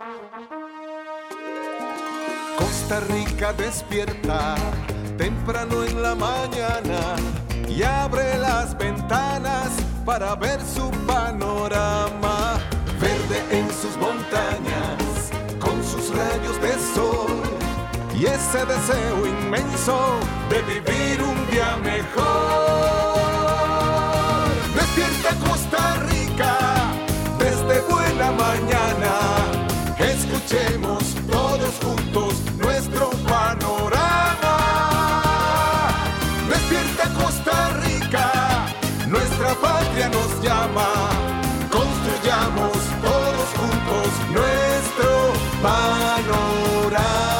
Costa Rica despierta temprano en la mañana y abre las ventanas para ver su panorama. Verde en sus montañas, con sus rayos de sol y ese deseo inmenso de vivir un día mejor. Despierta Costa Rica desde buena mañana. Escuchemos todos juntos nuestro panorama. Despierta Costa Rica, nuestra patria nos llama. Construyamos todos juntos nuestro panorama.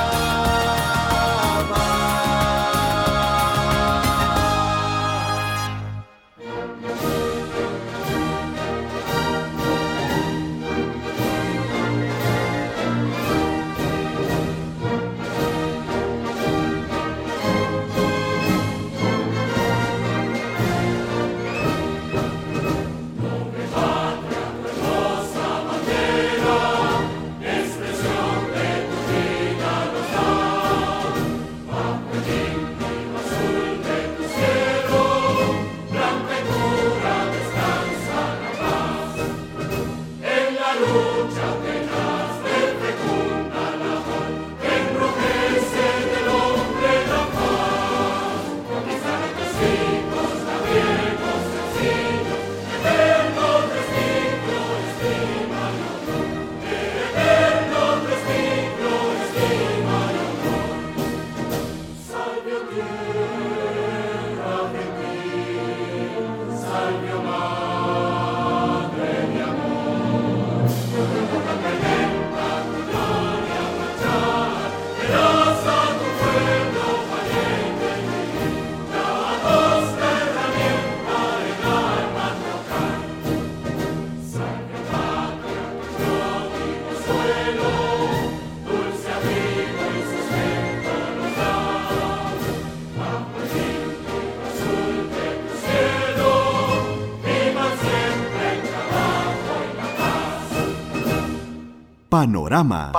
Panorama.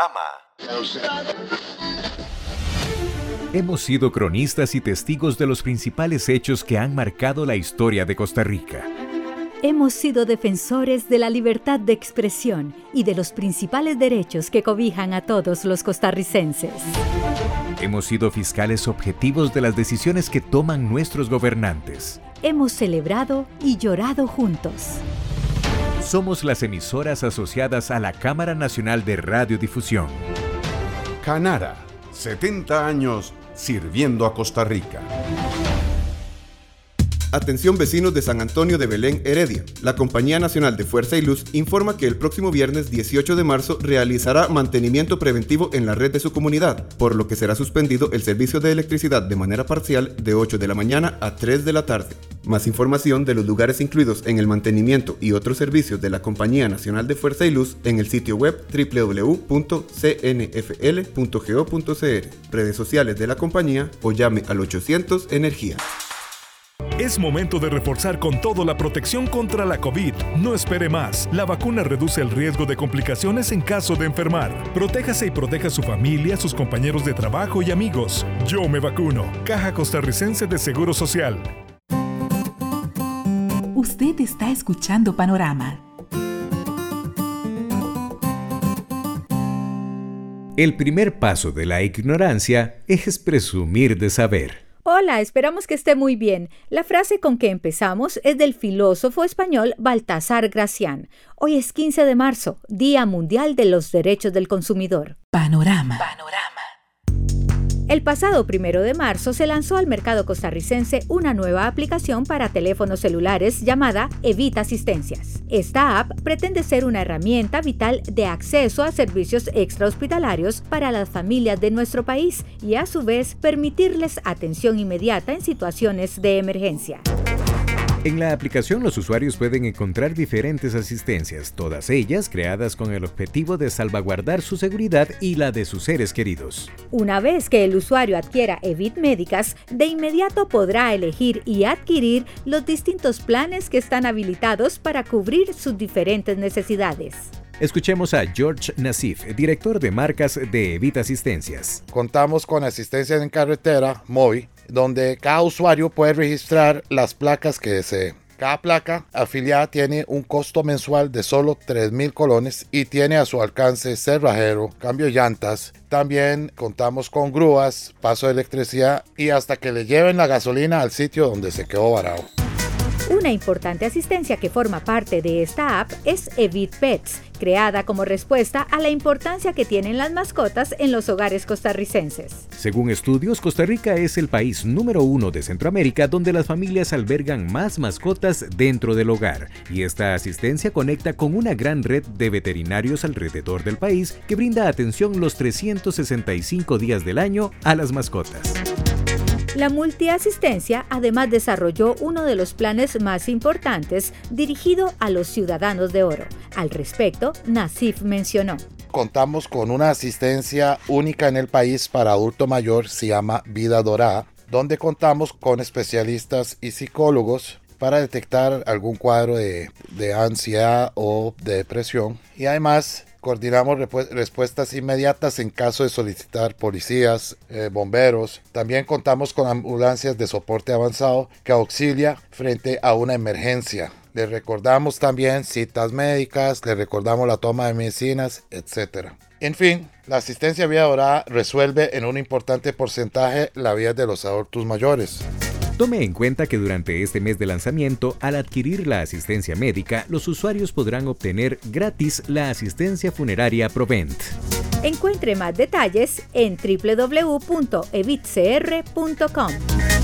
Hemos sido cronistas y testigos de los principales hechos que han marcado la historia de Costa Rica. Hemos sido defensores de la libertad de expresión y de los principales derechos que cobijan a todos los costarricenses. Hemos sido fiscales objetivos de las decisiones que toman nuestros gobernantes. Hemos celebrado y llorado juntos. Somos las emisoras asociadas a la Cámara Nacional de Radiodifusión. Canara, 70 años sirviendo a Costa Rica. Atención vecinos de San Antonio de Belén, Heredia. La Compañía Nacional de Fuerza y Luz informa que el próximo viernes 18 de marzo realizará mantenimiento preventivo en la red de su comunidad, por lo que será suspendido el servicio de electricidad de manera parcial de 8 de la mañana a 3 de la tarde. Más información de los lugares incluidos en el mantenimiento y otros servicios de la Compañía Nacional de Fuerza y Luz en el sitio web www.cnfl.go.cr, redes sociales de la compañía o llame al 800 Energía. Es momento de reforzar con todo la protección contra la COVID. No espere más. La vacuna reduce el riesgo de complicaciones en caso de enfermar. Protéjase y proteja a su familia, sus compañeros de trabajo y amigos. Yo me vacuno. Caja Costarricense de Seguro Social. Usted está escuchando Panorama. El primer paso de la ignorancia es presumir de saber. Hola, esperamos que esté muy bien. La frase con que empezamos es del filósofo español Baltasar Gracián. Hoy es 15 de marzo, Día Mundial de los Derechos del Consumidor. Panorama. El pasado 1 de marzo se lanzó al mercado costarricense una nueva aplicación para teléfonos celulares llamada Evita Asistencias. Esta app pretende ser una herramienta vital de acceso a servicios extrahospitalarios para las familias de nuestro país y a su vez permitirles atención inmediata en situaciones de emergencia. En la aplicación los usuarios pueden encontrar diferentes asistencias, todas ellas creadas con el objetivo de salvaguardar su seguridad y la de sus seres queridos. Una vez que el usuario adquiera Evit Médicas, de inmediato podrá elegir y adquirir los distintos planes que están habilitados para cubrir sus diferentes necesidades. Escuchemos a George Nassif, director de marcas de Evita Asistencias. Contamos con asistencia en carretera, MOVI, donde cada usuario puede registrar las placas que desee. Cada placa afiliada tiene un costo mensual de solo 3,000 colones y tiene a su alcance cerrajero, cambio de llantas. También contamos con grúas, paso de electricidad y hasta que le lleven la gasolina al sitio donde se quedó varado. Una importante asistencia que forma parte de esta app es Evit Pets, creada como respuesta a la importancia que tienen las mascotas en los hogares costarricenses. Según estudios, Costa Rica es el país número 1 de Centroamérica donde las familias albergan más mascotas dentro del hogar, y esta asistencia conecta con una gran red de veterinarios alrededor del país que brinda atención los 365 días del año a las mascotas. La multiasistencia además desarrolló uno de los planes más importantes dirigido a los ciudadanos de oro. Al respecto, Nassif mencionó: Contamos con una asistencia única en el país para adulto mayor, se llama Vida Dorada, donde contamos con especialistas y psicólogos para detectar algún cuadro de ansiedad o de depresión. Y además coordinamos respuestas inmediatas en caso de solicitar policías, bomberos. También contamos con ambulancias de soporte avanzado que auxilia frente a una emergencia. Les recordamos también citas médicas, les recordamos la toma de medicinas, etc. En fin, la asistencia Vida Dorada resuelve en un importante porcentaje la vida de los adultos mayores. Tome en cuenta que durante este mes de lanzamiento, al adquirir la asistencia médica, los usuarios podrán obtener gratis la asistencia funeraria Provent. Encuentre más detalles en www.evitcr.com.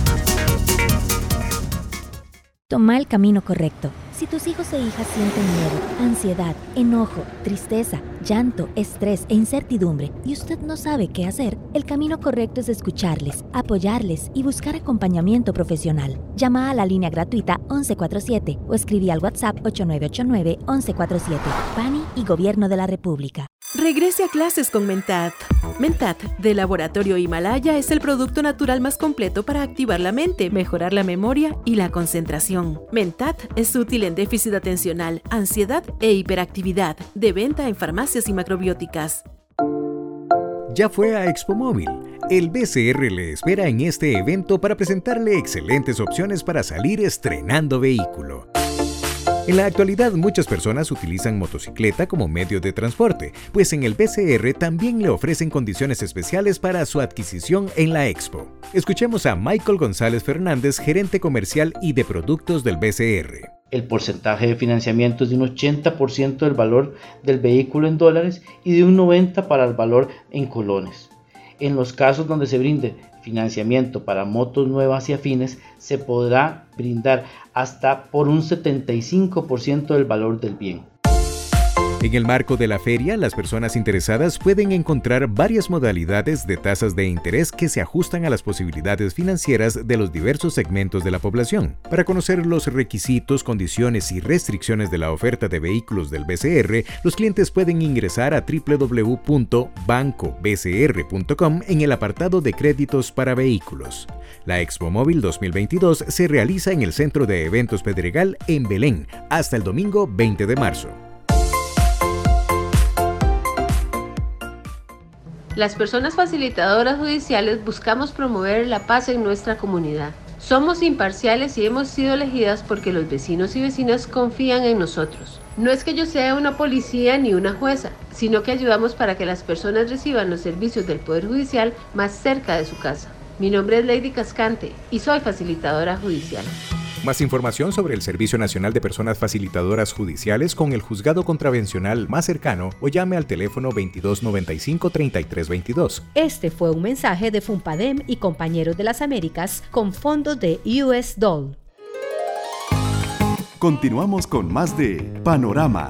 Toma el camino correcto. Si tus hijos e hijas sienten miedo, ansiedad, enojo, tristeza, llanto, estrés e incertidumbre y usted no sabe qué hacer, el camino correcto es escucharles, apoyarles y buscar acompañamiento profesional. Llama a la línea gratuita 1147 o escribí al WhatsApp 8989-1147. PANI y Gobierno de la República. Regrese a clases con Mentat. Mentat, de Laboratorio Himalaya, es el producto natural más completo para activar la mente, mejorar la memoria y la concentración. Mentat es útil en déficit atencional, ansiedad e hiperactividad, de venta en farmacias y macrobióticas. Ya fue a Expo Móvil. El BCR le espera en este evento para presentarle excelentes opciones para salir estrenando vehículo. En la actualidad, muchas personas utilizan motocicleta como medio de transporte, pues en el BCR también le ofrecen condiciones especiales para su adquisición en la Expo. Escuchemos a Michael González Fernández, gerente comercial y de productos del BCR. El porcentaje de financiamiento es de un 80% del valor del vehículo en dólares y de un 90% para el valor en colones. En los casos donde se brinde financiamiento para motos nuevas y afines, se podrá brindar hasta por un 75% del valor del bien. En el marco de la feria, las personas interesadas pueden encontrar varias modalidades de tasas de interés que se ajustan a las posibilidades financieras de los diversos segmentos de la población. Para conocer los requisitos, condiciones y restricciones de la oferta de vehículos del BCR, los clientes pueden ingresar a www.bancobcr.com en el apartado de créditos para vehículos. La Expo Móvil 2022 se realiza en el Centro de Eventos Pedregal en Belén hasta el domingo 20 de marzo. Las personas facilitadoras judiciales buscamos promover la paz en nuestra comunidad. Somos imparciales y hemos sido elegidas porque los vecinos y vecinas confían en nosotros. No es que yo sea una policía ni una jueza, sino que ayudamos para que las personas reciban los servicios del Poder Judicial más cerca de su casa. Mi nombre es Lady Cascante y soy facilitadora judicial. Más información sobre el Servicio Nacional de Personas Facilitadoras Judiciales con el juzgado contravencional más cercano o llame al teléfono 2295-3322. Este fue un mensaje de Funpadem y Compañeros de las Américas con fondos de US Doll. Continuamos con más de Panorama.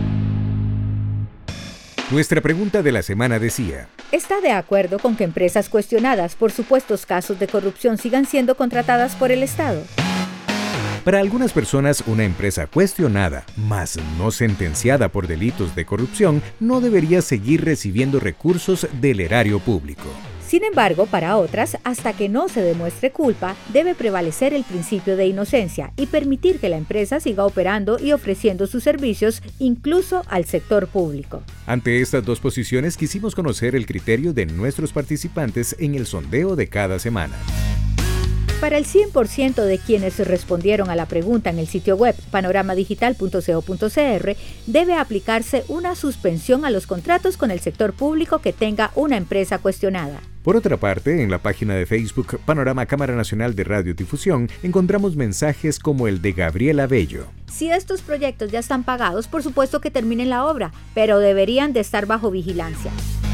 Nuestra pregunta de la semana decía: ¿está de acuerdo con que empresas cuestionadas por supuestos casos de corrupción sigan siendo contratadas por el Estado? Para algunas personas, una empresa cuestionada, mas no sentenciada por delitos de corrupción, no debería seguir recibiendo recursos del erario público. Sin embargo, para otras, hasta que no se demuestre culpa, debe prevalecer el principio de inocencia y permitir que la empresa siga operando y ofreciendo sus servicios incluso al sector público. Ante estas dos posiciones, quisimos conocer el criterio de nuestros participantes en el sondeo de cada semana. Para el 100% de quienes respondieron a la pregunta en el sitio web panoramadigital.co.cr, debe aplicarse una suspensión a los contratos con el sector público que tenga una empresa cuestionada. Por otra parte, en la página de Facebook Panorama Cámara Nacional de Radiodifusión encontramos mensajes como el de Gabriela Bello. Si estos proyectos ya están pagados, por supuesto que terminen la obra, pero deberían de estar bajo vigilancia.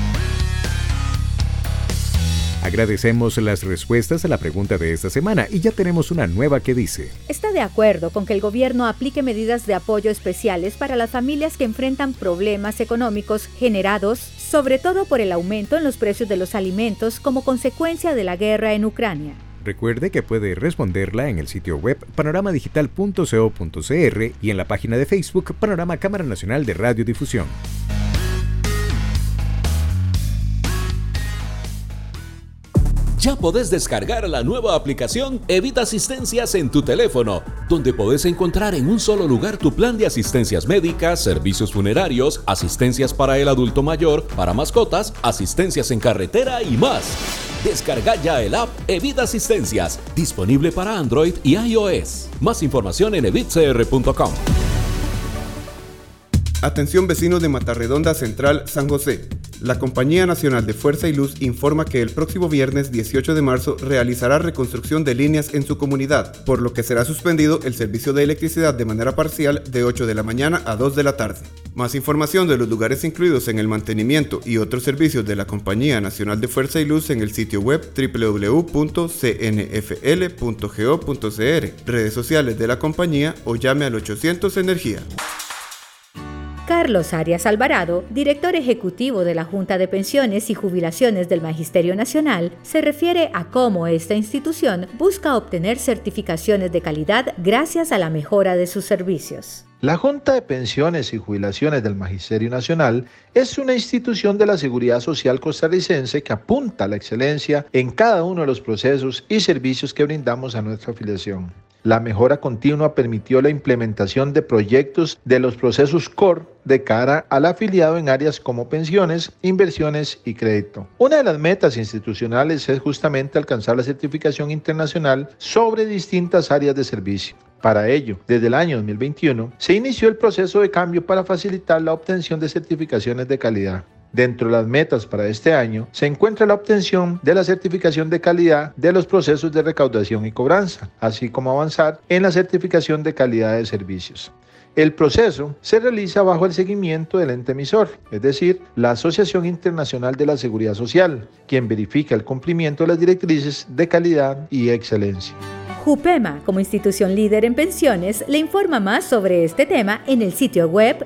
Agradecemos las respuestas a la pregunta de esta semana y ya tenemos una nueva que dice: ¿Está de acuerdo con que el gobierno aplique medidas de apoyo especiales para las familias que enfrentan problemas económicos generados sobre todo por el aumento en los precios de los alimentos como consecuencia de la guerra en Ucrania? Recuerde que puede responderla en el sitio web panoramadigital.co.cr y en la página de Facebook Panorama Cámara Nacional de Radiodifusión. Ya podés descargar la nueva aplicación Evita Asistencias en tu teléfono, donde podés encontrar en un solo lugar tu plan de asistencias médicas, servicios funerarios, asistencias para el adulto mayor, para mascotas, asistencias en carretera y más. Descarga ya el app Evita Asistencias, disponible para Android y iOS. Más información en evitcr.com. Atención vecinos de Matarredonda Central, San José. La Compañía Nacional de Fuerza y Luz informa que el próximo viernes 18 de marzo realizará reconstrucción de líneas en su comunidad, por lo que será suspendido el servicio de electricidad de manera parcial de 8 de la mañana a 2 de la tarde. Más información de los lugares incluidos en el mantenimiento y otros servicios de la Compañía Nacional de Fuerza y Luz en el sitio web www.cnfl.go.cr, redes sociales de la compañía o llame al 800 Energía. Carlos Arias Alvarado, director ejecutivo de la Junta de Pensiones y Jubilaciones del Magisterio Nacional, se refiere a cómo esta institución busca obtener certificaciones de calidad gracias a la mejora de sus servicios. La Junta de Pensiones y Jubilaciones del Magisterio Nacional es una institución de la Seguridad Social costarricense que apunta a la excelencia en cada uno de los procesos y servicios que brindamos a nuestra afiliación. La mejora continua permitió la implementación de proyectos de los procesos core de cara al afiliado en áreas como pensiones, inversiones y crédito. Una de las metas institucionales es justamente alcanzar la certificación internacional sobre distintas áreas de servicio. Para ello, desde el año 2021, se inició el proceso de cambio para facilitar la obtención de certificaciones de calidad. Dentro de las metas para este año se encuentra la obtención de la certificación de calidad de los procesos de recaudación y cobranza, así como avanzar en la certificación de calidad de servicios. El proceso se realiza bajo el seguimiento del ente emisor, es decir, la Asociación Internacional de la Seguridad Social, quien verifica el cumplimiento de las directrices de calidad y excelencia. JUPEMA, como institución líder en pensiones, le informa más sobre este tema en el sitio web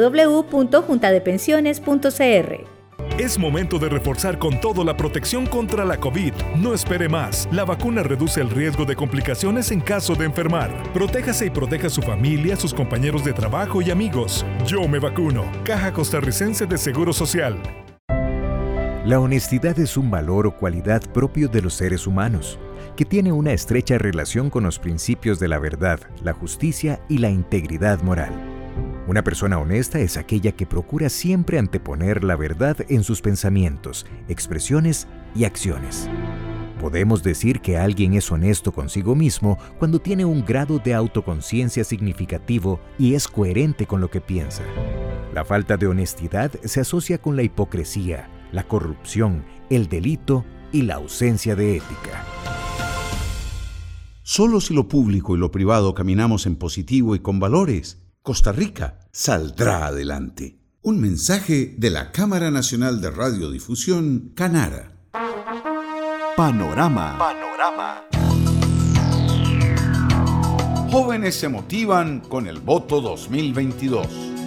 www.juntadepensiones.cr. Es momento de reforzar con todo la protección contra la COVID. No espere más. La vacuna reduce el riesgo de complicaciones en caso de enfermar. Protéjase y proteja a su familia, sus compañeros de trabajo y amigos. Yo me vacuno. Caja Costarricense de Seguro Social. La honestidad es un valor o cualidad propio de los seres humanos, que tiene una estrecha relación con los principios de la verdad, la justicia y la integridad moral. Una persona honesta es aquella que procura siempre anteponer la verdad en sus pensamientos, expresiones y acciones. Podemos decir que alguien es honesto consigo mismo cuando tiene un grado de autoconciencia significativo y es coherente con lo que piensa. La falta de honestidad se asocia con la hipocresía, la corrupción, el delito y la ausencia de ética. Solo si lo público y lo privado caminamos en positivo y con valores, Costa Rica saldrá adelante. Un mensaje de la Cámara Nacional de Radiodifusión, Canara. Panorama. Jóvenes se motivan con el voto 2022.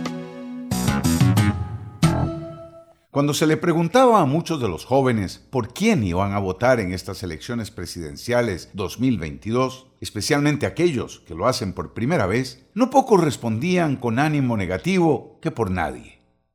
Cuando se le preguntaba a muchos de los jóvenes por quién iban a votar en estas elecciones presidenciales 2022, especialmente aquellos que lo hacen por primera vez, no pocos respondían con ánimo negativo que por nadie.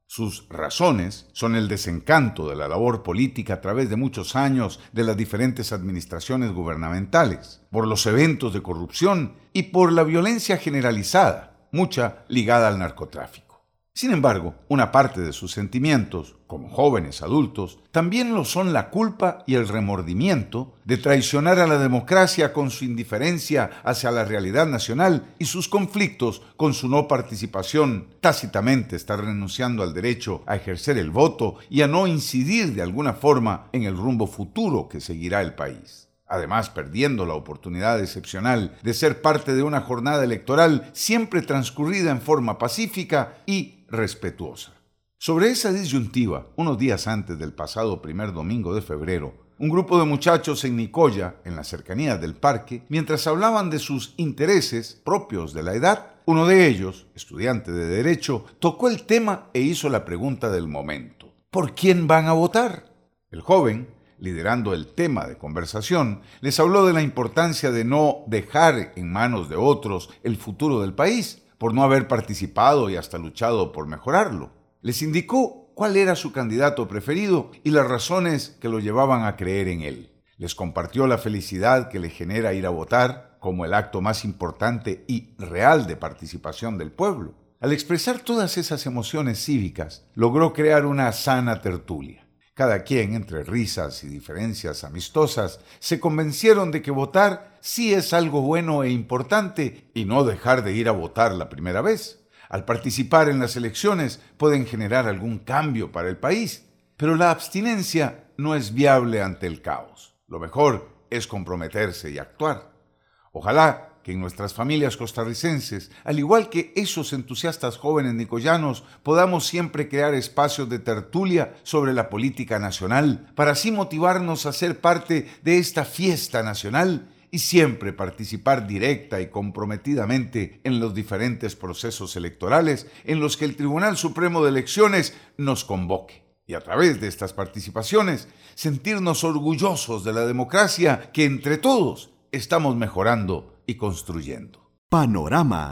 Sus razones son el desencanto de la labor política a través de muchos años de las diferentes administraciones gubernamentales, por los eventos de corrupción y por la violencia generalizada, mucha ligada al narcotráfico. Sin embargo, una parte de sus sentimientos, como jóvenes adultos, también lo son la culpa y el remordimiento de traicionar a la democracia con su indiferencia hacia la realidad nacional y sus conflictos con su no participación. Tácitamente está renunciando al derecho a ejercer el voto y a no incidir de alguna forma en el rumbo futuro que seguirá el país. Además, perdiendo la oportunidad excepcional de ser parte de una jornada electoral siempre transcurrida en forma pacífica y respetuosa. Sobre esa disyuntiva, unos días antes del pasado primer domingo de febrero, un grupo de muchachos en Nicoya, en las cercanías del parque, mientras hablaban de sus intereses propios de la edad, uno de ellos, estudiante de Derecho, tocó el tema e hizo la pregunta del momento: ¿por quién van a votar? El joven, liderando el tema de conversación, les habló de la importancia de no dejar en manos de otros el futuro del país, por no haber participado y hasta luchado por mejorarlo. Les indicó cuál era su candidato preferido y las razones que lo llevaban a creer en él. Les compartió la felicidad que le genera ir a votar como el acto más importante y real de participación del pueblo. Al expresar todas esas emociones cívicas, logró crear una sana tertulia. Cada quien, entre risas y diferencias amistosas, se convencieron de que votar sí es algo bueno e importante y no dejar de ir a votar la primera vez. Al participar en las elecciones pueden generar algún cambio para el país, pero la abstinencia no es viable ante el caos. Lo mejor es comprometerse y actuar. Ojalá que en nuestras familias costarricenses, al igual que esos entusiastas jóvenes nicoyanos, podamos siempre crear espacios de tertulia sobre la política nacional, para así motivarnos a ser parte de esta fiesta nacional y siempre participar directa y comprometidamente en los diferentes procesos electorales en los que el Tribunal Supremo de Elecciones nos convoque. Y a través de estas participaciones, sentirnos orgullosos de la democracia que entre todos estamos mejorando y construyendo. Panorama.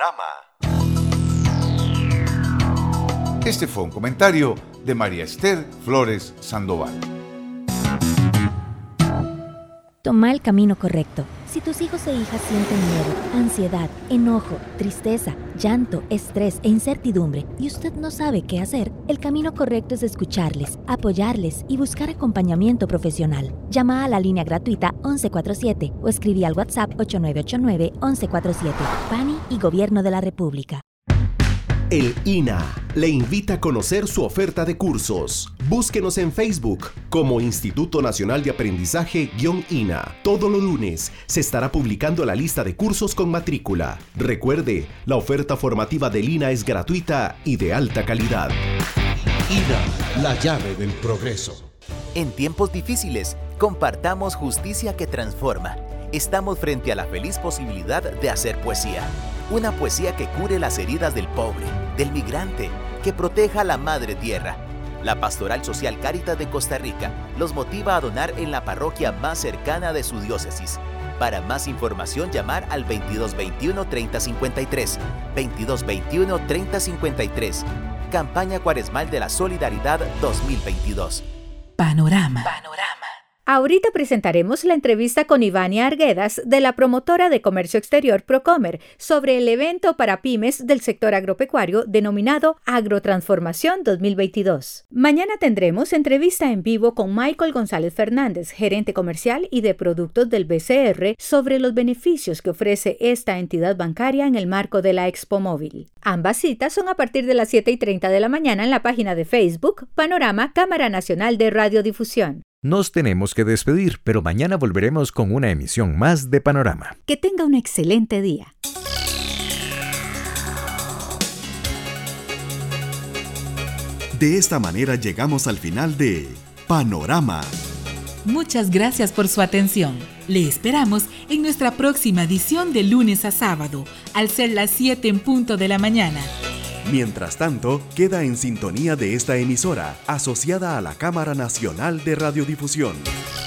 Este fue un comentario de María Esther Flores Sandoval. Toma el camino correcto. Si tus hijos e hijas sienten miedo, ansiedad, enojo, tristeza, llanto, estrés e incertidumbre y usted no sabe qué hacer, el camino correcto es escucharles, apoyarles y buscar acompañamiento profesional. Llama a la línea gratuita 1147 o escribí al WhatsApp 8989-1147. PANI y Gobierno de la República. El INA le invita a conocer su oferta de cursos. Búsquenos en Facebook como Instituto Nacional de Aprendizaje-INA. Todos los lunes se estará publicando la lista de cursos con matrícula. Recuerde, la oferta formativa del INA es gratuita y de alta calidad. INA, la llave del progreso. En tiempos difíciles, compartamos justicia que transforma. Estamos frente a la feliz posibilidad de hacer poesía. Una poesía que cure las heridas del pobre, del migrante, que proteja a la madre tierra. La Pastoral Social Cáritas de Costa Rica los motiva a donar en la parroquia más cercana de su diócesis. Para más información, llamar al 2221-3053. 2221-3053. Campaña Cuaresmal de la Solidaridad 2022. Panorama. Ahorita presentaremos la entrevista con Ivania Arguedas de la promotora de comercio exterior Procomer sobre el evento para pymes del sector agropecuario denominado Agrotransformación 2022. Mañana tendremos entrevista en vivo con Michael González Fernández, gerente comercial y de productos del BCR, sobre los beneficios que ofrece esta entidad bancaria en el marco de la Expo Móvil. Ambas citas son a partir de las 7:30 de la mañana en la página de Facebook Panorama Cámara Nacional de Radiodifusión. Nos tenemos que despedir, pero mañana volveremos con una emisión más de Panorama. Que tenga un excelente día. De esta manera llegamos al final de Panorama. Muchas gracias por su atención. Le esperamos en nuestra próxima edición de lunes a sábado, al ser las 7 en punto de la mañana. Mientras tanto, queda en sintonía de esta emisora, asociada a la Cámara Nacional de Radiodifusión.